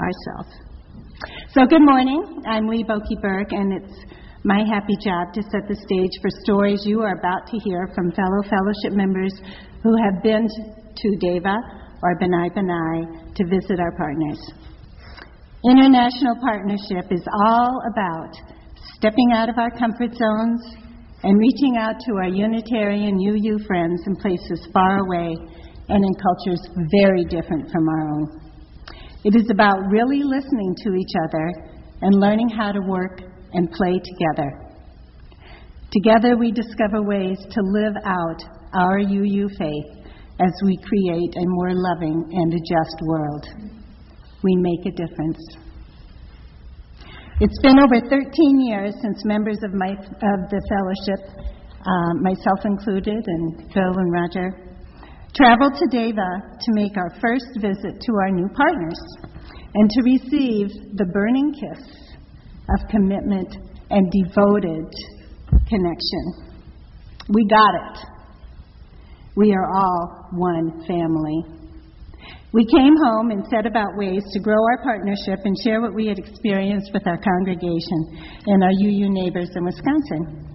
ourselves. So good morning. I'm Lee Boki Burke, and it's my happy job to set the stage for stories you are about to hear from fellow fellowship members who have been to Deva or B'nai B'nai to visit our partners. International partnership is all about stepping out of our comfort zones and reaching out to our Unitarian UU friends in places far away and in cultures very different from our own. It is about really listening to each other and learning how to work and play together. Together we discover ways to live out our UU faith as we create a more loving and a just world. We make a difference. It's been over 13 years since members of the fellowship, myself included, and Phil and Roger, traveled to Deva to make our first visit to our new partners and to receive the burning kiss of commitment and devoted connection. We got it. We are all one family. We came home and set about ways to grow our partnership and share what we had experienced with our congregation and our UU neighbors in Wisconsin.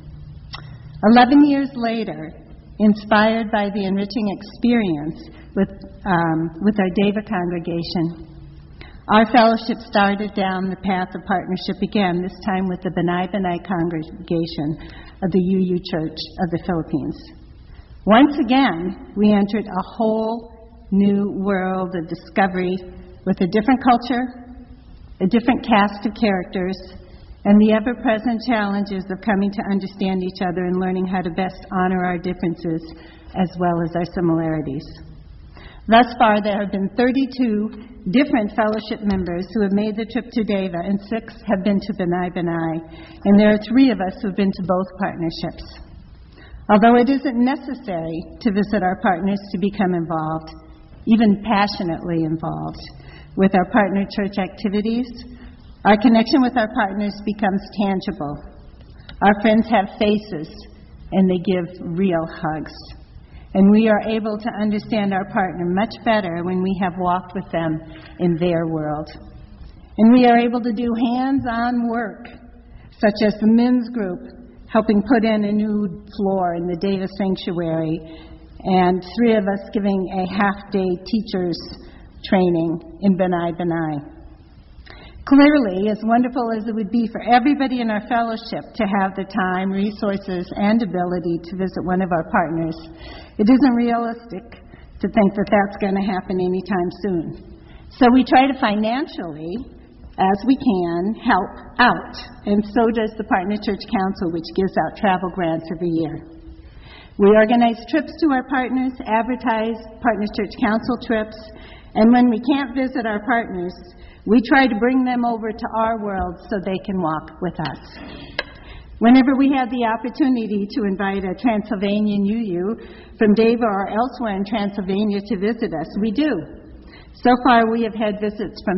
11 years later, inspired by the enriching experience with our Deva congregation, our fellowship started down the path of partnership again, this time with the B'nai B'nai congregation of the UU Church of the Philippines. Once again, we entered a whole new world of discovery with a different culture, a different cast of characters, and the ever-present challenges of coming to understand each other and learning how to best honor our differences as well as our similarities. Thus far, there have been 32 different fellowship members who have made the trip to Deva, and 6 have been to B'nai B'nai, and there are 3 of us who have been to both partnerships. Although it isn't necessary to visit our partners to become involved, even passionately involved, with our partner church activities, our connection with our partners becomes tangible. Our friends have faces, and they give real hugs. And we are able to understand our partner much better when we have walked with them in their world. And we are able to do hands-on work, such as the men's group, helping put in a new floor in the Deva Sanctuary, and 3 of us giving a half-day teacher's training in B'nai B'nai. Clearly, as wonderful as it would be for everybody in our fellowship to have the time, resources, and ability to visit one of our partners, it isn't realistic to think that that's going to happen anytime soon. So we try to financially, as we can, help out, and so does the Partner Church Council, which gives out travel grants every year. We organize trips to our partners, advertise Partner Church Council trips, and when we can't visit our partners, we try to bring them over to our world so they can walk with us. Whenever we have the opportunity to invite a Transylvanian UU from Deva or elsewhere in Transylvania to visit us, we do. So far, we have had visits from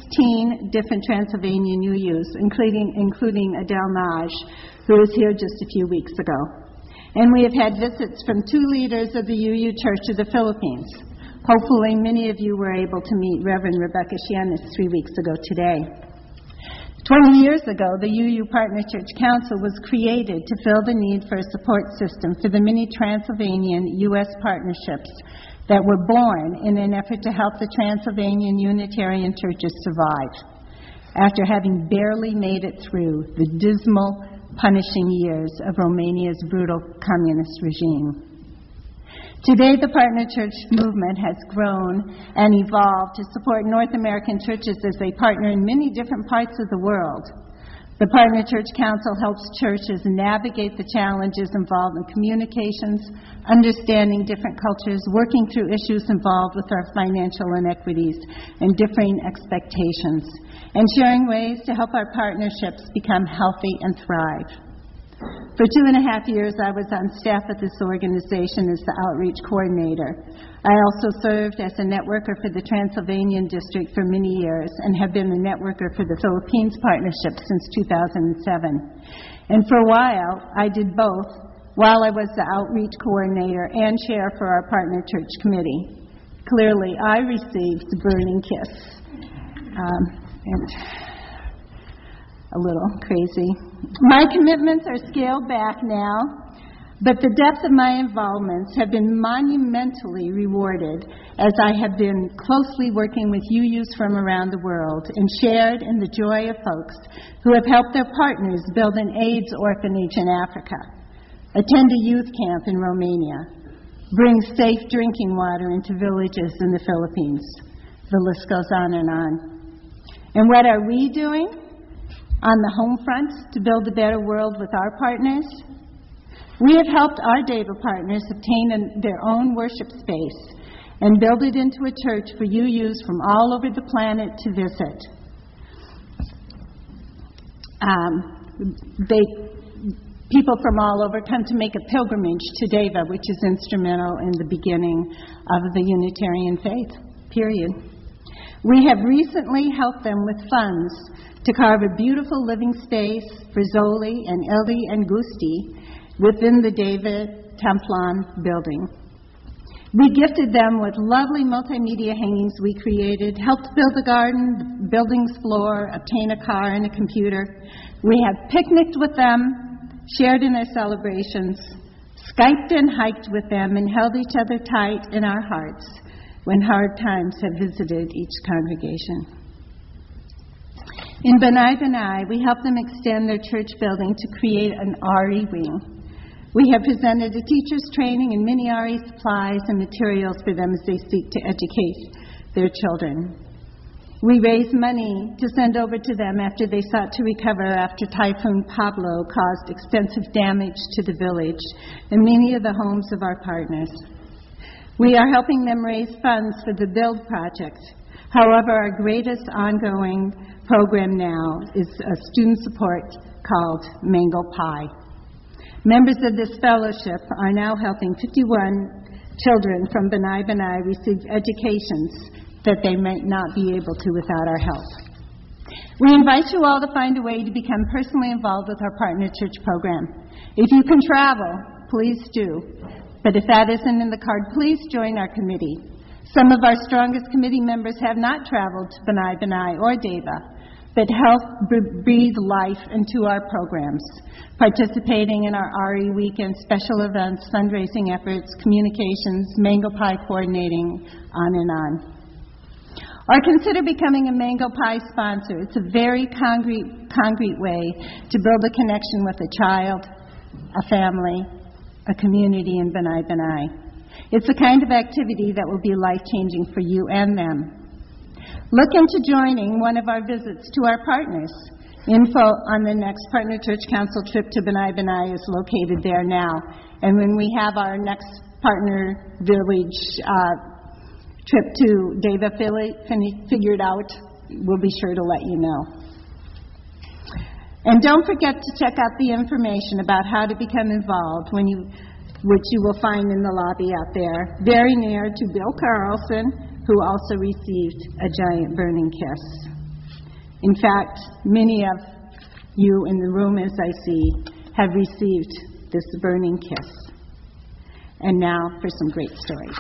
16 different Transylvanian UUs, including Adele Naj, who was here just a few weeks ago. And we have had visits from 2 leaders of the UU Church of the Philippines. Hopefully, many of you were able to meet Reverend Rebecca Shianis 3 weeks ago today. 20 years ago, the UU Partner Church Council was created to fill the need for a support system for the many Transylvanian U.S. partnerships that were born in an effort to help the Transylvanian Unitarian churches survive after having barely made it through the dismal, punishing years of Romania's brutal communist regime. Today, the Partner Church movement has grown and evolved to support North American churches as they partner in many different parts of the world. The Partner Church Council helps churches navigate the challenges involved in communications, understanding different cultures, working through issues involved with our financial inequities and differing expectations, and sharing ways to help our partnerships become healthy and thrive. For 2.5 years, I was on staff at this organization as the outreach coordinator. I also served as a networker for the Transylvanian district for many years and have been the networker for the Philippines partnership since 2007. And for a while, I did both while I was the outreach coordinator and chair for our partner church committee. Clearly, I received the burning kiss and a little crazy. My commitments are scaled back now, but the depth of my involvements have been monumentally rewarded as I have been closely working with UUs from around the world and shared in the joy of folks who have helped their partners build an AIDS orphanage in Africa, attend a youth camp in Romania, bring safe drinking water into villages in the Philippines. The list goes on and on. And what are we doing on the home front to build a better world with our partners? We have helped our DAVA partners obtain their own worship space and build it into a church for UUs from all over the planet to visit. People from all over come to make a pilgrimage to DAVA, which is instrumental in the beginning of the Unitarian faith, period. We have recently helped them with funds to carve a beautiful living space for Zoli and Eldi and Gusti within the David Templon building. We gifted them with lovely multimedia hangings we created, helped build a garden, the building's floor, obtain a car and a computer. We have picnicked with them, shared in their celebrations, Skyped and hiked with them, and held each other tight in our hearts when hard times have visited each congregation. In B'nai B'nai, we helped them extend their church building to create an RE wing. We have presented a teacher's training and many RE supplies and materials for them as they seek to educate their children. We raised money to send over to them after they sought to recover after Typhoon Pablo caused extensive damage to the village and many of the homes of our partners. We are helping them raise funds for the Build Project. However, our greatest ongoing program now is a student support called Mango Pie. Members of this fellowship are now helping 51 children from B'nai B'nai receive educations that they might not be able to without our help. We invite you all to find a way to become personally involved with our partner church program. If you can travel, please do. But if that isn't in the card, please join our committee. Some of our strongest committee members have not traveled to B'nai B'nai or DAVA, but help breathe life into our programs, participating in our RE Weekend special events, fundraising efforts, communications, Mango Pie coordinating, on and on. Or consider becoming a Mango Pie sponsor. It's a very concrete way to build a connection with a child, a family, a community in B'nai B'nai. It's the kind of activity that will be life-changing for you and them. Look into joining one of our visits to our partners. Info on the next Partner Church Council trip to B'nai B'nai is located there now. And when we have our next Partner Village trip to DAVA figured out, we'll be sure to let you know. And don't forget to check out the information about how to become involved which you will find in the lobby out there, very near to Bill Carlson, who also received a giant burning kiss. In fact, many of you in the room, as I see, have received this burning kiss. And now for some great stories.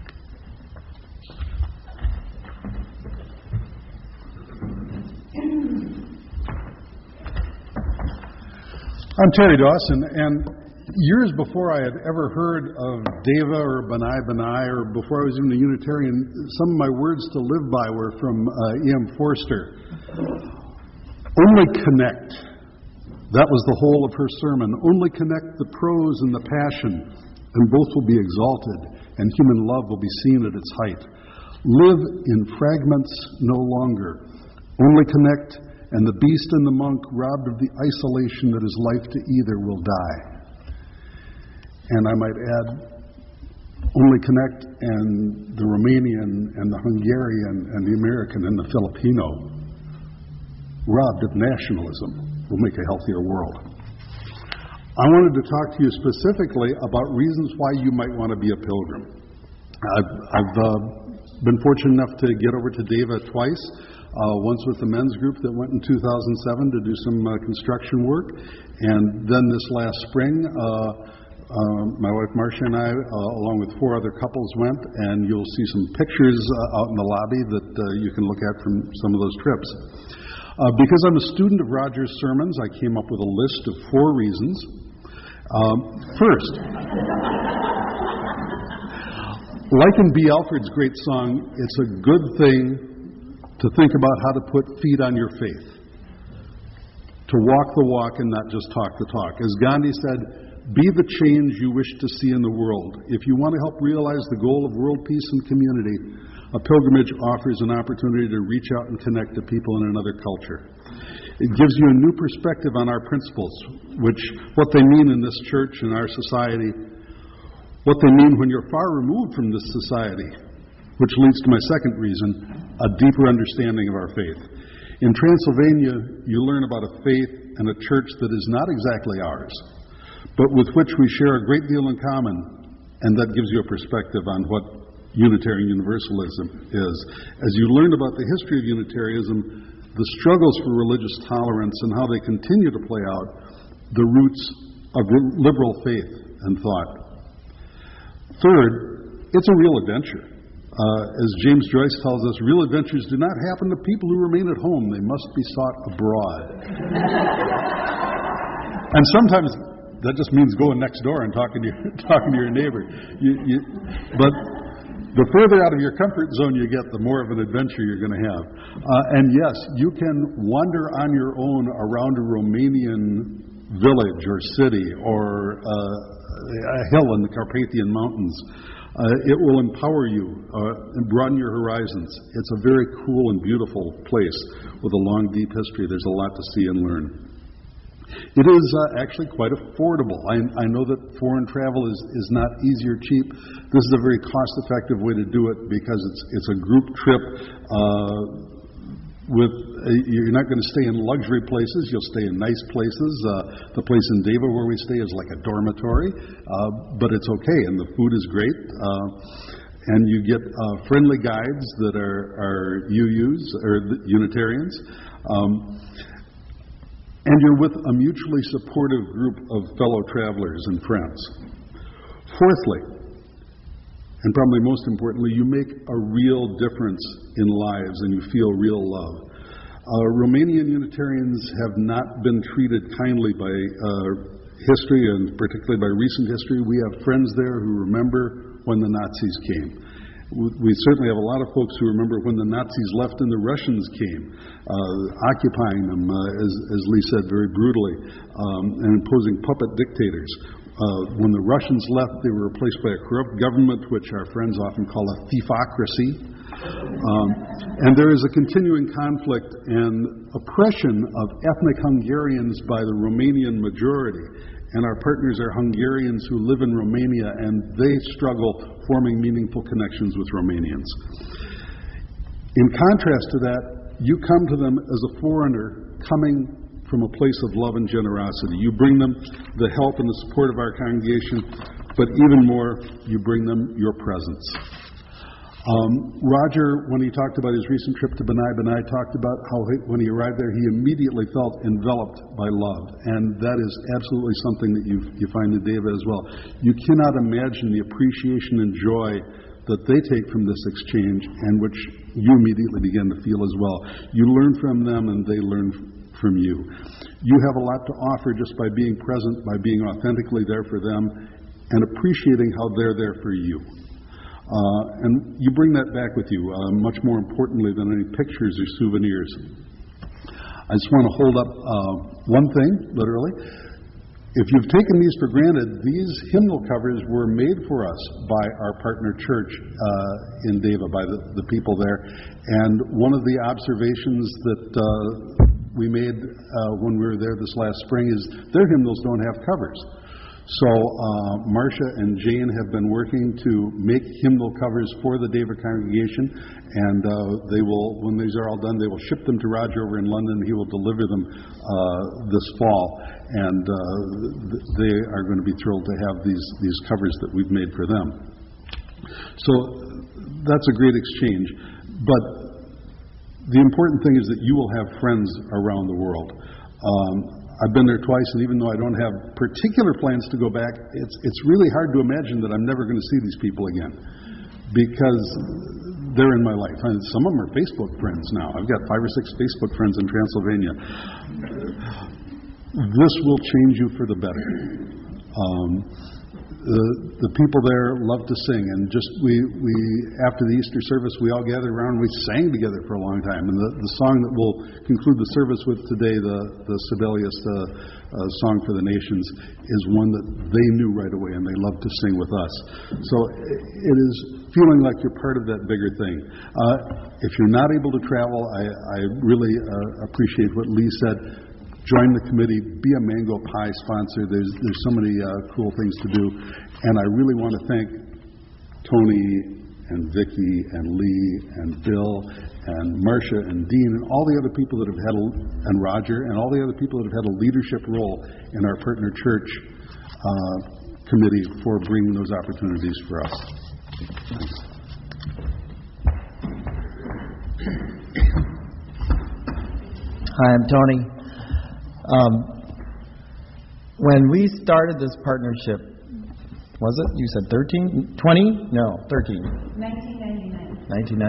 I'm Terry Dawson, and years before I had ever heard of DAVA or B'nai B'nai, or before I was even a Unitarian, some of my words to live by were from E.M. Forster. Only connect. That was the whole of her sermon. Only connect the prose and the passion, and both will be exalted, and human love will be seen at its height. Live in fragments no longer. Only connect, and the beast and the monk, robbed of the isolation that is life to either, will die. And I might add, only connect, and the Romanian and the Hungarian and the American and the Filipino, robbed of nationalism, will make a healthier world. I wanted to talk to you specifically about reasons why you might want to be a pilgrim. I've been fortunate enough to get over to DAVA twice. Once with the men's group that went in 2007 to do some construction work, and then this last spring My wife Marcia and I, along with 4 other couples, went, and you'll see some pictures out in the lobby that you can look at from some of those trips. Because I'm a student of Roger's sermons, I came up with a list of 4 reasons. First, like in B. Alfred's great song, it's a good thing to think about how to put feet on your faith, to walk the walk and not just talk the talk. As Gandhi said, be the change you wish to see in the world. If you want to help realize the goal of world peace and community, a pilgrimage offers an opportunity to reach out and connect to people in another culture. It gives you a new perspective on our principles, what they mean in this church and our society, what they mean when you're far removed from this society, which leads to my second reason, a deeper understanding of our faith. In Transylvania, you learn about a faith and a church that is not exactly ours, but with which we share a great deal in common, and that gives you a perspective on what Unitarian Universalism is. As you learn about the history of Unitarianism, the struggles for religious tolerance and how they continue to play out, the roots of liberal faith and thought. Third, it's a real adventure. As James Joyce tells us, real adventures do not happen to people who remain at home. They must be sought abroad. And sometimes that just means going next door and talking to your neighbor. But the further out of your comfort zone you get, the more of an adventure you're going to have. And yes, you can wander on your own around a Romanian village or city or a hill in the Carpathian Mountains. It will empower you and broaden your horizons. It's a very cool and beautiful place with a long, deep history. There's a lot to see and learn. It is actually quite affordable. I know that foreign travel is not easy or cheap. This is a very cost-effective way to do it because it's a group trip. You're not going to stay in luxury places. You'll stay in nice places. The place in Deva where we stay is like a dormitory, but it's okay, and the food is great. And you get friendly guides that are UUs, or Unitarians. And you're with a mutually supportive group of fellow travelers and friends. Fourthly, and probably most importantly, you make a real difference in lives and you feel real love. Romanian Unitarians have not been treated kindly by history, and particularly by recent history. We have friends there who remember when the Nazis came. We certainly have a lot of folks who remember when the Nazis left and the Russians came, occupying them, as Lee said, very brutally, and imposing puppet dictators. When the Russians left, they were replaced by a corrupt government, which our friends often call a thiefocracy. And there is a continuing conflict and oppression of ethnic Hungarians by the Romanian majority. And our partners are Hungarians who live in Romania, and they struggle forming meaningful connections with Romanians. In contrast to that, you come to them as a foreigner coming from a place of love and generosity. You bring them the help and the support of our congregation, but even more, you bring them your presence. Roger, when he talked about his recent trip to Banai, talked about how when he arrived there, he immediately felt enveloped by love. And that is absolutely something that you find in Deva as well. You cannot imagine the appreciation and joy that they take from this exchange, and which you immediately begin to feel as well. You learn from them and they learn from you. You have a lot to offer just by being present, by being authentically there for them, and appreciating how they're there for you. And you bring that back with you, much more importantly than any pictures or souvenirs. I just want to hold up one thing, literally. If you've taken these for granted, these hymnal covers were made for us by our partner church in Deva, by the people there. And one of the observations that we made when we were there this last spring is their hymnals don't have covers. So Marcia and Jane have been working to make hymnal covers for the Deva congregation, and they will, when these are all done, they will ship them to Roger over in London. He will deliver them this fall, and they are going to be thrilled to have these covers that we've made for them. So that's a great exchange. But the important thing is that you will have friends around the world. I've been there twice, and even though I don't have particular plans to go back, it's really hard to imagine that I'm never going to see these people again, because they're in my life. And some of them are Facebook friends now. I've got 5 or 6 Facebook friends in Transylvania. This will change you for the better. The people there love to sing, and just we after the Easter service, we all gathered around and we sang together for a long time. And the song that we'll conclude the service with today, the Sibelius Song for the Nations, is one that they knew right away and they love to sing with us. So it is feeling like you're part of that bigger thing. If you're not able to travel, I really appreciate what Lee said. Join the committee, be a mango pie sponsor. There's so many cool things to do. And I really want to thank Tony and Vicki and Lee and Bill and Marcia and Dean and all the other people that have had, and Roger, and all the other people that have had a leadership role in our partner church committee for bringing those opportunities for us. Thanks. Hi, I'm Tony. When we started this partnership, was it? You said 13? 20? No, 13. 1999.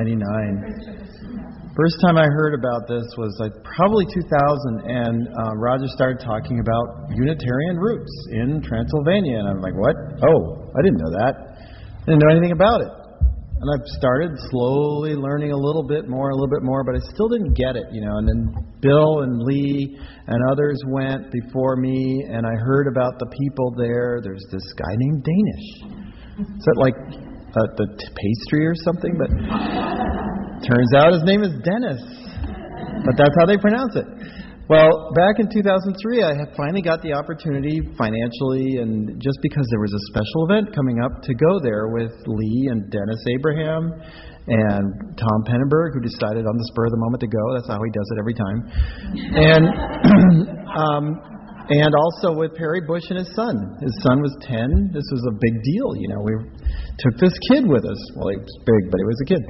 1999. First time I heard about this was like probably 2000, and Roger started talking about Unitarian roots in Transylvania, and I'm like, what? Oh, I didn't know that. I didn't know anything about it. And I've started slowly learning a little bit more, but I still didn't get it, And then Bill and Lee and others went before me, and I heard about the people there. There's this guy named Danish. Is that like the pastry or something? But turns out his name is Dennis. But that's how they pronounce it. Well, back in 2003, I had finally got the opportunity financially, and just because there was a special event coming up, to go there with Lee and Dennis Abraham and Tom Pennenberg, who decided on the spur of the moment to go. That's how he does it every time. And also with Perry Bush and his son. His son was 10. This was a big deal, We took this kid with us. Well, he was big, but he was a kid.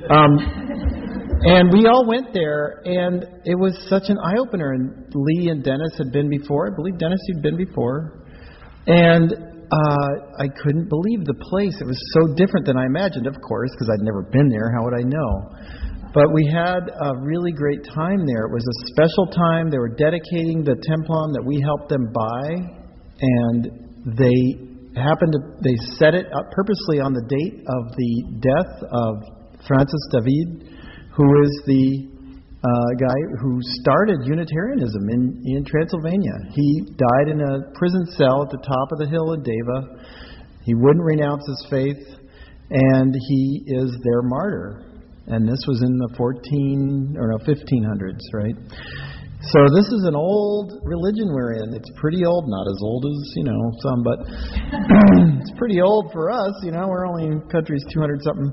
And we all went there, and it was such an eye-opener. And Lee and Dennis had been before. I believe, Dennis, you'd been before. And I couldn't believe the place. It was so different than I imagined, of course, because I'd never been there. How would I know? But we had a really great time there. It was a special time. They were dedicating the Templon that we helped them buy, and they set it up purposely on the date of the death of Francis David, who is the guy who started Unitarianism in Transylvania. He died in a prison cell at the top of the hill in Deva. He wouldn't renounce his faith, and he is their martyr. And this was in the 1500s, right? So this is an old religion we're in. It's pretty old, not as old as, some, but it's pretty old for us, we're only in countries 200-something.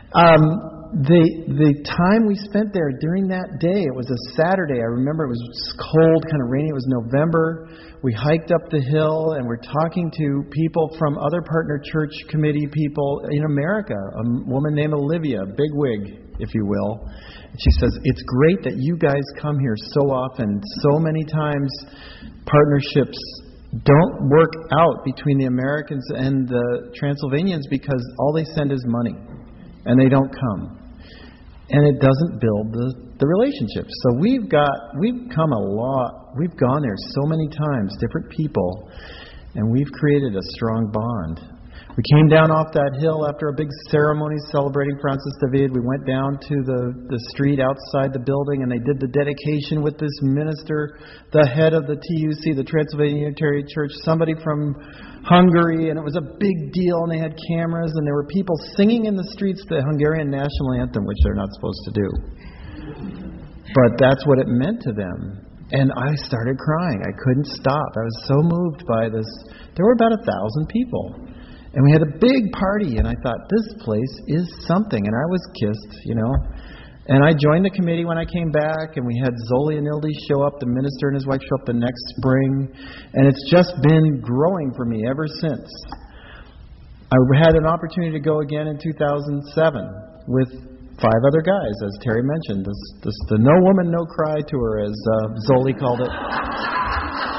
The time we spent there during that day, it was a Saturday. I remember it was cold, kind of rainy. It was November. We hiked up the hill, and we're talking to people from other partner church committee people in America. A woman named Olivia, bigwig, if you will. And she says, it's great that you guys come here so often. So many times partnerships don't work out between the Americans and the Transylvanians because all they send is money, and they don't come. And it doesn't build the relationships. So we've come a lot. We've gone there so many times, different people, and we've created a strong bond. We came down off that hill after a big ceremony celebrating Francis David. We went down to the street outside the building, and they did the dedication with this minister, the head of the TUC, the Transylvania Unitarian Church, somebody from Hungary, and it was a big deal, and they had cameras, and there were people singing in the streets the Hungarian national anthem, which they're not supposed to do. But that's what it meant to them. And I started crying. I couldn't stop. I was so moved by this. There were about 1,000 people. And we had a big party, and I thought, this place is something. And I was kissed, And I joined the committee when I came back, and we had Zoli and Ildi show up, the minister and his wife show up the next spring. And it's just been growing for me ever since. I had an opportunity to go again in 2007 with 5 other guys, as Terry mentioned. The No Woman, No Cry tour, as Zoli called it.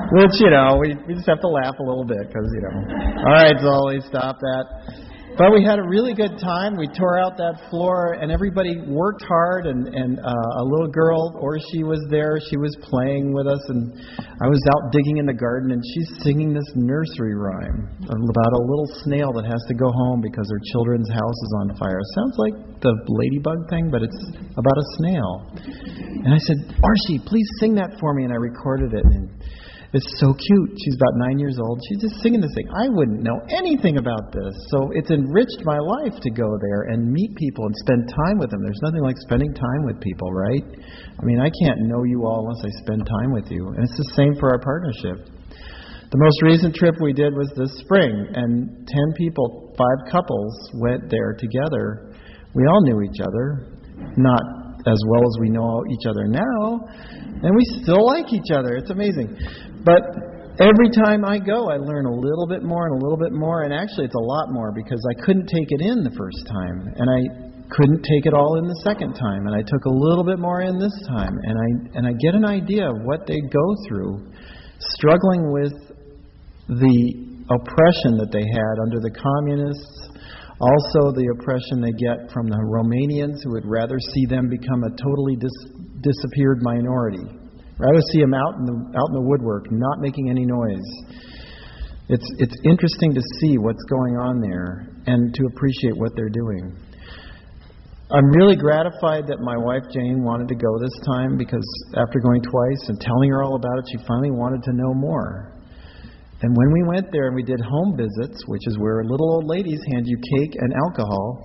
Which, we just have to laugh a little bit because, all right, Zolly, stop that. But we had a really good time. We tore out that floor, and everybody worked hard, and a little girl, Orshi, was there. She was playing with us, and I was out digging in the garden, and she's singing this nursery rhyme about a little snail that has to go home because her children's house is on fire. It sounds like the ladybug thing, but it's about a snail. And I said, Orshi, please sing that for me, and I recorded it, and it's so cute. She's about 9 years old. She's just singing this thing. I wouldn't know anything about this. So it's enriched my life to go there and meet people and spend time with them. There's nothing like spending time with people, right? I mean, I can't know you all unless I spend time with you. And it's the same for our partnership. The most recent trip we did was this spring, and 10 people, 5 couples, went there together. We all knew each other, not as well as we know each other now, and we still like each other. It's amazing. But every time I go, I learn a little bit more and a little bit more, and actually it's a lot more because I couldn't take it in the first time, and I couldn't take it all in the second time, and I took a little bit more in this time, and I get an idea of what they go through, struggling with the oppression that they had under the communists, also the oppression they get from the Romanians who would rather see them become a totally disappeared minority. Rather see them out in the woodwork, not making any noise. It's interesting to see what's going on there and to appreciate what they're doing. I'm really gratified that my wife Jane wanted to go this time because after going twice and telling her all about it, she finally wanted to know more. And when we went there and we did home visits, which is where little old ladies hand you cake and alcohol,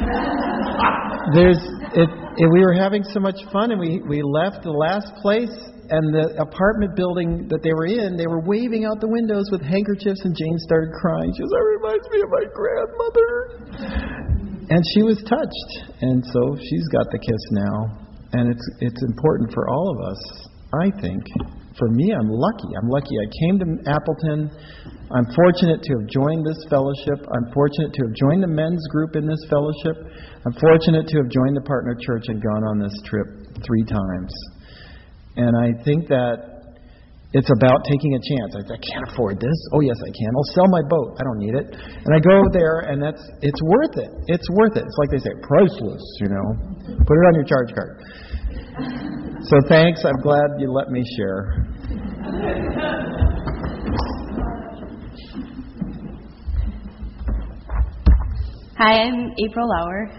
we were having so much fun, and we left the last place, and the apartment building that they were in, they were waving out the windows with handkerchiefs, and Jane started crying. She goes, "That reminds me of my grandmother." And she was touched, and so she's got the kiss now, and it's important for all of us, I think. For me, I'm lucky. I came to Appleton. I'm fortunate to have joined this fellowship. I'm fortunate to have joined the men's group in this fellowship. I'm fortunate to have joined the partner church and gone on this trip 3 times. And I think that it's about taking a chance. I can't afford this. Oh, yes, I can. I'll sell my boat. I don't need it. And I go there, and it's worth it. It's worth it. It's like they say, priceless, Put it on your charge card. So thanks. I'm glad you let me share. Hi, I'm April Lauer.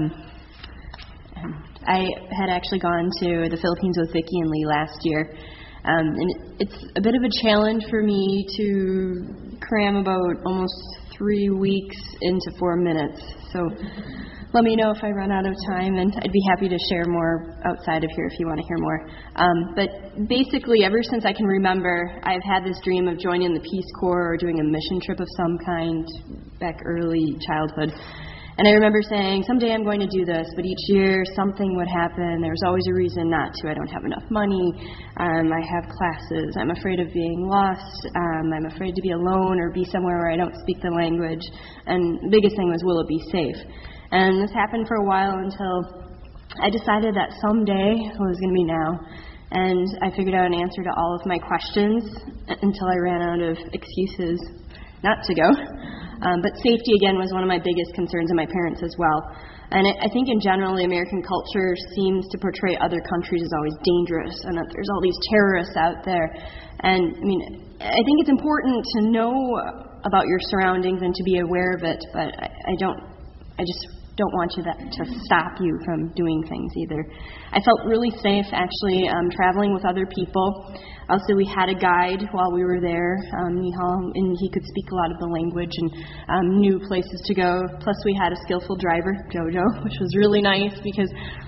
I had actually gone to the Philippines with Vicki and Lee last year. And it's a bit of a challenge for me to cram about almost 3 weeks into 4 minutes. So let me know if I run out of time, and I'd be happy to share more outside of here if you want to hear more. But basically, ever since I can remember, I've had this dream of joining the Peace Corps or doing a mission trip of some kind back early childhood. And I remember saying, someday I'm going to do this, but each year something would happen. There's always a reason not to. I don't have enough money. I have classes. I'm afraid of being lost. I'm afraid to be alone or be somewhere where I don't speak the language. And the biggest thing was, will it be safe? And this happened for a while until I decided that someday was going to be now. And I figured out an answer to all of my questions until I ran out of excuses not to go. But safety, again, was one of my biggest concerns, and my parents as well. And I think in general, the American culture seems to portray other countries as always dangerous, and that there's all these terrorists out there. And, I think it's important to know about your surroundings and to be aware of it, but I just don't want you to stop you from doing things either. I felt really safe, actually, traveling with other people. Also, we had a guide while we were there, Nihal, and he could speak a lot of the language and knew places to go. Plus, we had a skillful driver, Jojo, which was really nice because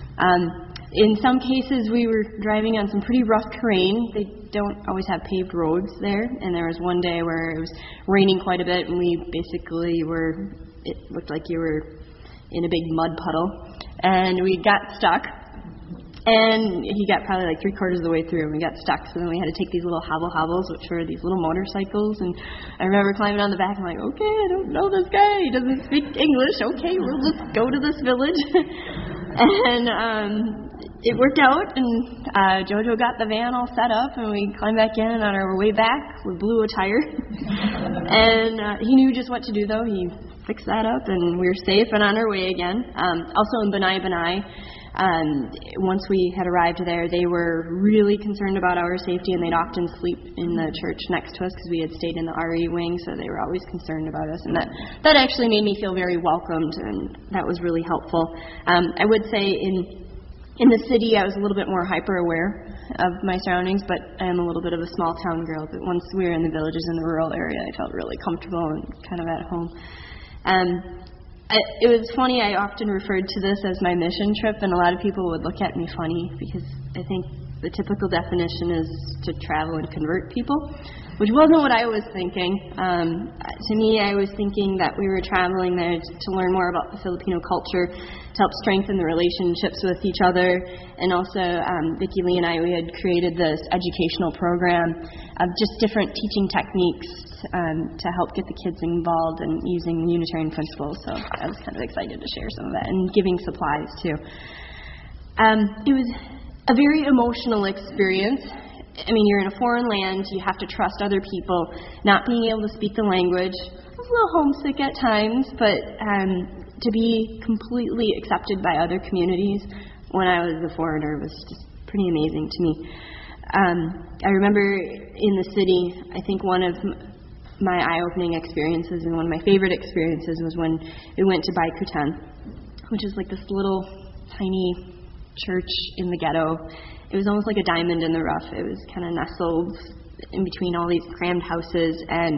in some cases we were driving on some pretty rough terrain. They don't always have paved roads there, and there was one day where it was raining quite a bit, and we basically it looked like you were in a big mud puddle, and we got stuck. And he got probably like 3/4 of the way through, and we got stuck. So then we had to take these little hobbles, which were these little motorcycles. And I remember climbing on the back. I'm like, okay, I don't know this guy. He doesn't speak English. Okay, we'll just go to this village. And it worked out, and Jojo got the van all set up, and we climbed back in, and on our way back, we blew a tire. And he knew just what to do, though. He fixed that up, and we were safe and on our way again. Also in Banai Banai, once we had arrived there, they were really concerned about our safety, and they'd often sleep in the church next to us because we had stayed in the RE wing, so they were always concerned about us, and that actually made me feel very welcomed, and that was really helpful. I would say in the city, I was a little bit more hyper-aware of my surroundings, but I am a little bit of a small-town girl. But once we were in the villages in the rural area, I felt really comfortable and kind of at home. It was funny, I often referred to this as my mission trip, and a lot of people would look at me funny because I think the typical definition is to travel and convert people, which wasn't what I was thinking. To me, I was thinking that we were traveling there to learn more about the Filipino culture, to help strengthen the relationships with each other, and also Vicki Lee and I, we had created this educational program of just different teaching techniques to help get the kids involved in using the Unitarian principles. So I was kind of excited to share some of that, and giving supplies too. It was a very emotional experience. I mean, you're in a foreign land, you have to trust other people, not being able to speak the language. I was a little homesick at times, but to be completely accepted by other communities when I was a foreigner was just pretty amazing to me. I remember in the city, I think one of my eye-opening experiences and one of my favorite experiences was when we went to Baikutan, which is like this little tiny church in the ghetto. It was almost like a diamond in the rough. It was kind of nestled in between all these crammed houses, and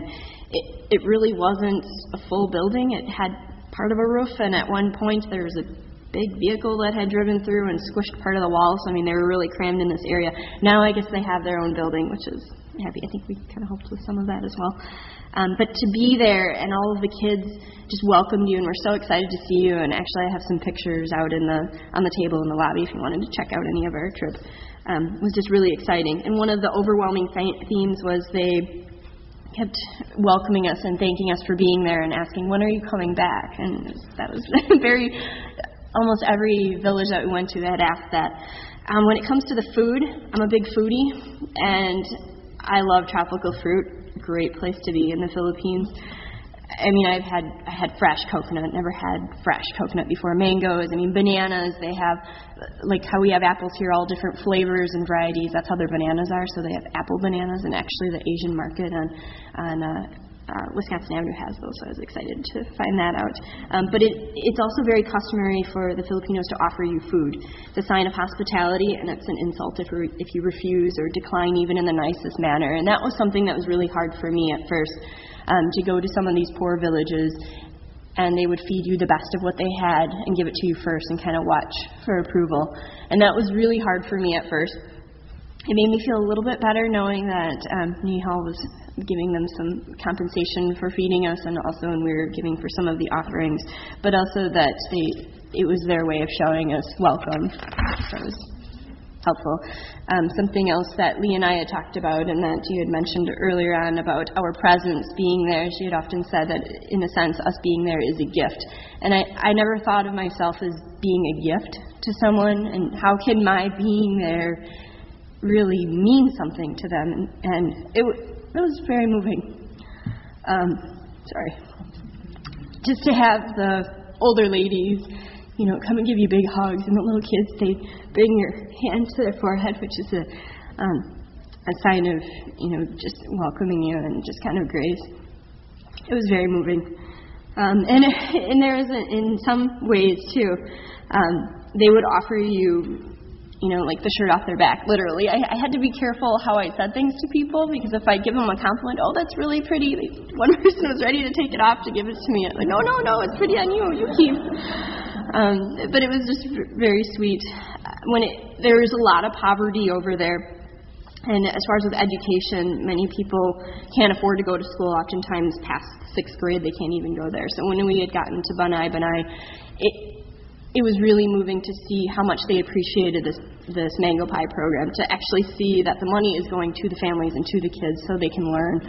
it really wasn't a full building. It had part of a roof, and at one point there was a big vehicle that had driven through and squished part of the wall. So, I mean, they were really crammed in this area. Now I guess they have their own building, which is happy. I think we kind of hoped with some of that as well. But to be there and all of the kids just welcomed you and were so excited to see you. And actually, I have some pictures out on the table in the lobby if you wanted to check out any of our trip. It was just really exciting. And one of the overwhelming themes was they kept welcoming us and thanking us for being there and asking, when are you coming back? And that was very, almost every village that we went to had asked that. When it comes to the food, I'm a big foodie, and I love tropical fruit. Great place to be in the Philippines. I mean, I had fresh coconut, never had fresh coconut before. Mangoes, I mean, bananas, they have, like how we have apples here, all different flavors and varieties. That's how their bananas are. So they have apple bananas, and actually the Asian market on Wisconsin Avenue has those, so I was excited to find that out. But it's also very customary for the Filipinos to offer you food. It's a sign of hospitality, and it's an insult if you refuse or decline even in the nicest manner. And that was something that was really hard for me at first, to go to some of these poor villages, and they would feed you the best of what they had and give it to you first and kind of watch for approval. And that was really hard for me at first. It made me feel a little bit better knowing that Nihal was giving them some compensation for feeding us, and also when we were giving for some of the offerings, but also that it was their way of showing us welcome. So it was helpful. Something else that Lee and I had talked about, and that you had mentioned earlier on about our presence being there, she had often said that in a sense us being there is a gift. And I never thought of myself as being a gift to someone, and how can my being there really mean something to them, and it was very moving. Sorry. Just to have the older ladies, come and give you big hugs, and the little kids, they bring your hand to their forehead, which is a sign of, just welcoming you and just kind of grace. It was very moving. And there is, in some ways, too, they would offer you, like the shirt off their back, literally. I had to be careful how I said things to people, because if I give them a compliment, oh, that's really pretty, one person was ready to take it off to give it to me. I'm like, no, it's pretty on you, you keep. But it was just very sweet. There was a lot of poverty over there, and as far as with education, many people can't afford to go to school. Oftentimes past 6th grade, they can't even go there. So when we had gotten to Banai Banai, it was really moving to see how much they appreciated this Mango Pie program, to actually see that the money is going to the families and to the kids so they can learn.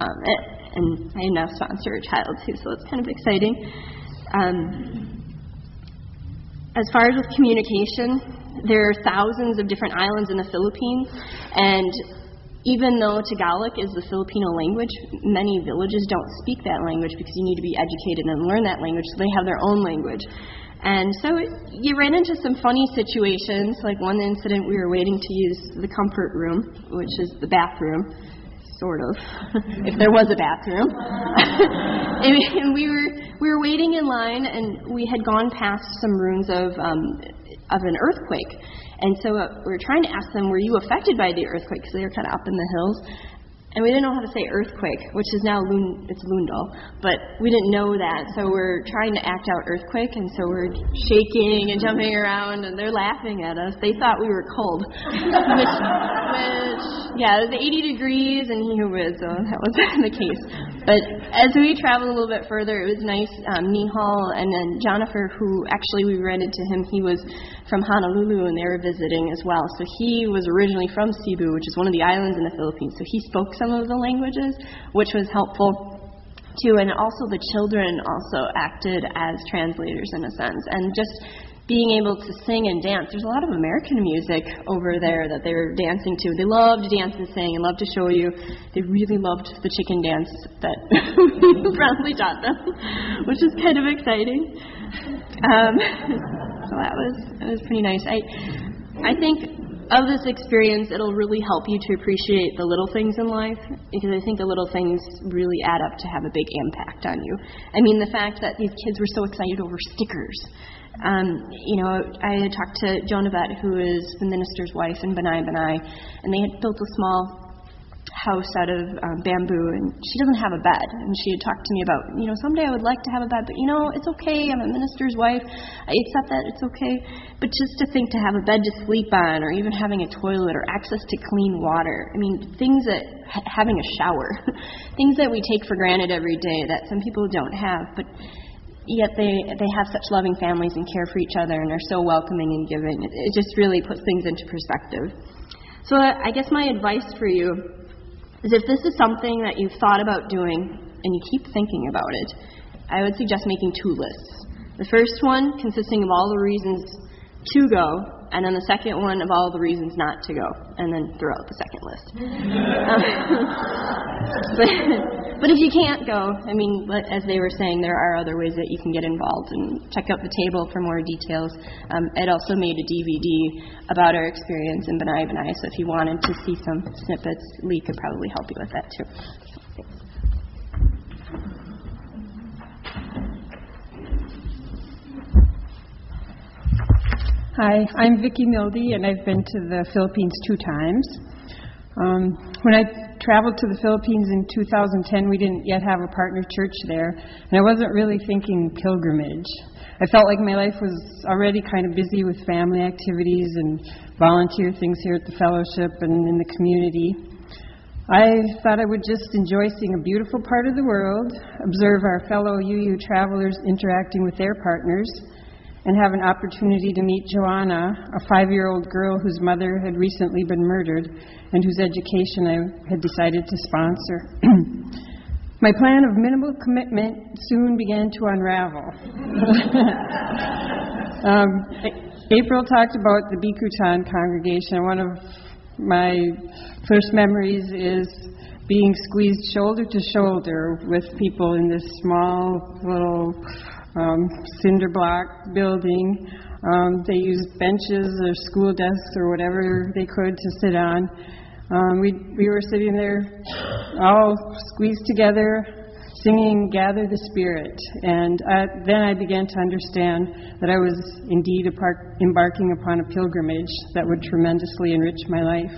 And I now sponsor a child too, so it's kind of exciting. As far as with communication, There are thousands of different islands in the Philippines, and even though Tagalog is the Filipino language, many villages don't speak that language because you need to be educated and learn that language, so they have their own language. And so you ran into some funny situations, like one incident we were waiting to use the comfort room, which is the bathroom, sort of, if there was a bathroom. And we were waiting in line, and we had gone past some ruins of an earthquake. And so we were trying to ask them, were you affected by the earthquake? Because they were kind of up in the hills. And we didn't know how to say earthquake, which is now it's Lundal. But we didn't know that. So we're trying to act out earthquake. And so we're shaking and jumping around. And they're laughing at us. They thought we were cold. which yeah, it was 80 degrees and humid. So that wasn't the case. But as we traveled a little bit further, it was nice. Nihal and then Jonathan, who actually we ran into him, he was from Honolulu, and they were visiting as well. So he was originally from Cebu, which is one of the islands in the Philippines. So he spoke some of the languages, which was helpful too. And also the children also acted as translators in a sense. And just being able to sing and dance. There's a lot of American music over there that they were dancing to. They loved to dance and sing and loved to show you. They really loved the chicken dance that we proudly taught them, which is kind of exciting. So that was pretty nice. I think of this experience, it'll really help you to appreciate the little things in life, because I think the little things really add up to have a big impact on you. I mean, the fact that these kids were so excited over stickers. I had talked to Jonavet, who is the minister's wife in Banai, and they had built a small house out of bamboo, and she doesn't have a bed. And she had talked to me about, someday I would like to have a bed, but it's okay. I'm a minister's wife. I accept that. It's okay. But just to think to have a bed to sleep on, or even having a toilet, or access to clean water. I mean, things that, having a shower, things that we take for granted every day that some people don't have, but yet they have such loving families and care for each other and are so welcoming and giving. It just really puts things into perspective. So I guess my advice for you is, if this is something that you've thought about doing and you keep thinking about it, I would suggest making 2 lists. The first one consisting of all the reasons to go, and then the second one of all the reasons not to go, and then throw out the second list. But if you can't go, I mean, as they were saying, there are other ways that you can get involved, and check out the table for more details. It also made a DVD about our experience in Banai, so if you wanted to see some snippets, Lee could probably help you with that too. Thanks. Hi, I'm Vicki Mildy, and I've been to the Philippines 2 times. When I traveled to the Philippines in 2010, we didn't yet have a partner church there, and I wasn't really thinking pilgrimage. I felt like my life was already kind of busy with family activities and volunteer things here at the fellowship and in the community. I thought I would just enjoy seeing a beautiful part of the world, observe our fellow UU travelers interacting with their partners, and have an opportunity to meet Joanna, a 5-year-old girl whose mother had recently been murdered and whose education I had decided to sponsor. My plan of minimal commitment soon began to unravel. April talked about the Bikutan congregation. One of my first memories is being squeezed shoulder to shoulder with people in this small little cinder block building. They used benches or school desks or whatever they could to sit on. We were sitting there all squeezed together, singing Gather the Spirit. And then I began to understand that I was indeed embarking upon a pilgrimage that would tremendously enrich my life.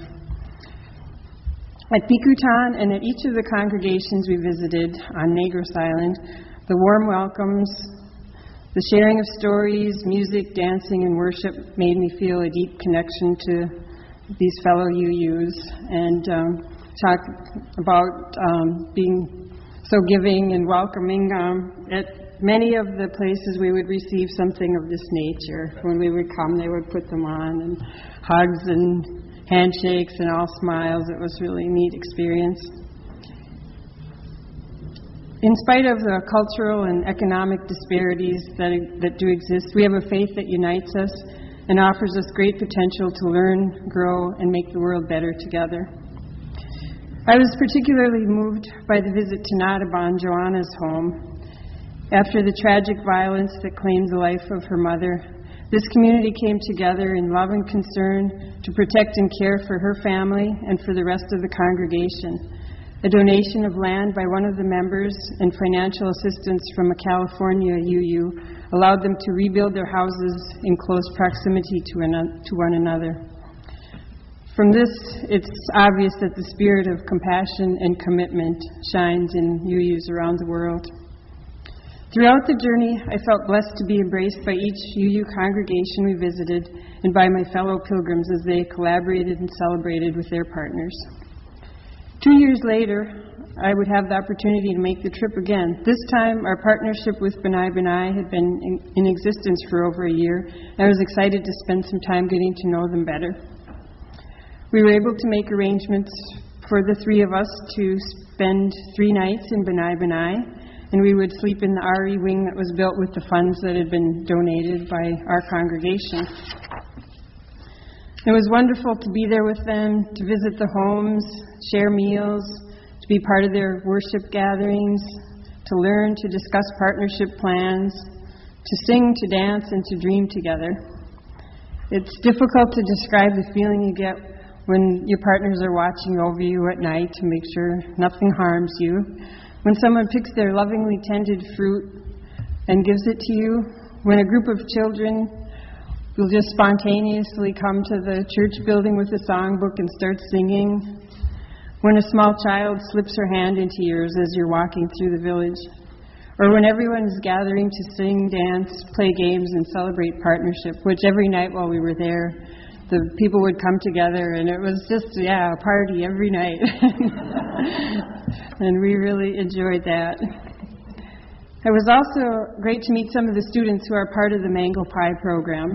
At Bikutan and at each of the congregations we visited on Negros Island, the warm welcomes, the sharing of stories, music, dancing, and worship made me feel a deep connection to these fellow UUs, and talk about being so giving and welcoming. At many of the places we would receive something of this nature. When we would come, they would put them on, and hugs and handshakes and all smiles. It was really a neat experience. In spite of the cultural and economic disparities that do exist, we have a faith that unites us, and offers us great potential to learn, grow, and make the world better together. I was particularly moved by the visit to Nottebohm, Joanna's home. After the tragic violence that claimed the life of her mother, this community came together in love and concern to protect and care for her family and for the rest of the congregation. A donation of land by one of the members and financial assistance from a California UU allowed them to rebuild their houses in close proximity to one another. From this, it's obvious that the spirit of compassion and commitment shines in UUs around the world. Throughout the journey, I felt blessed to be embraced by each UU congregation we visited and by my fellow pilgrims as they collaborated and celebrated with their partners. 2 years later, I would have the opportunity to make the trip again. This time, our partnership with B'nai B'nai had been in existence for over a year, and I was excited to spend some time getting to know them better. We were able to make arrangements for the three of us to spend 3 nights in B'nai B'nai, and we would sleep in the RE wing that was built with the funds that had been donated by our congregation. It was wonderful to be there with them, to visit the homes, share meals, to be part of their worship gatherings, to learn, to discuss partnership plans, to sing, to dance, and to dream together. It's difficult to describe the feeling you get when your partners are watching over you at night to make sure nothing harms you, when someone picks their lovingly tended fruit and gives it to you, when a group of children will just spontaneously come to the church building with a songbook and start singing, when a small child slips her hand into yours as you're walking through the village, or when everyone is gathering to sing, dance, play games, and celebrate partnership, which every night while we were there, the people would come together, and it was just, a party every night. And we really enjoyed that. It was also great to meet some of the students who are part of the Mango Pie program.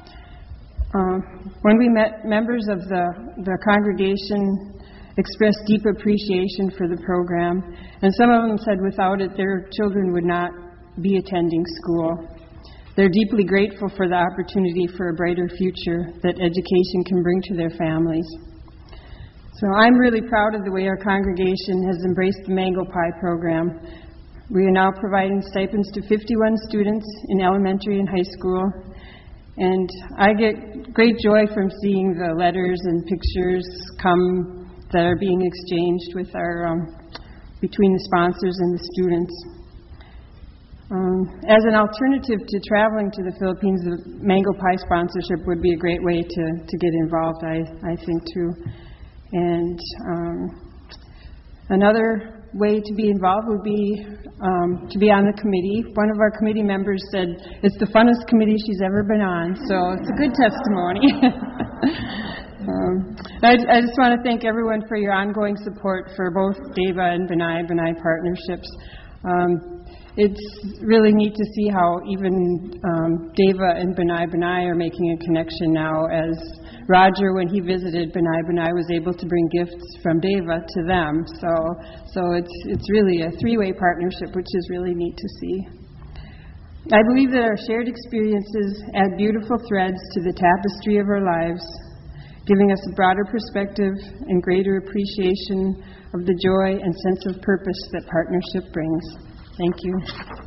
When we met, members of the congregation expressed deep appreciation for the program, and some of them said without it, their children would not be attending school. They're deeply grateful for the opportunity for a brighter future that education can bring to their families. So I'm really proud of the way our congregation has embraced the Mango Pie program. We are now providing stipends to 51 students in elementary and high school, and I get great joy from seeing the letters and pictures come that are being exchanged with between the sponsors and the students. As an alternative to traveling to the Philippines, the Mango Pie sponsorship would be a great way to get involved, I think, too. And another way to be involved would be to be on the committee. One of our committee members said it's the funnest committee she's ever been on, so it's a good testimony. I just want to thank everyone for your ongoing support for both DEVA and B'nai B'nai partnerships. It's really neat to see how even DEVA and B'nai B'nai are making a connection now, as Roger, when he visited B'nai B'nai, was able to bring gifts from DEVA to them. So it's really a three-way partnership, which is really neat to see. I believe that our shared experiences add beautiful threads to the tapestry of our lives, giving us a broader perspective and greater appreciation of the joy and sense of purpose that partnership brings. Thank you.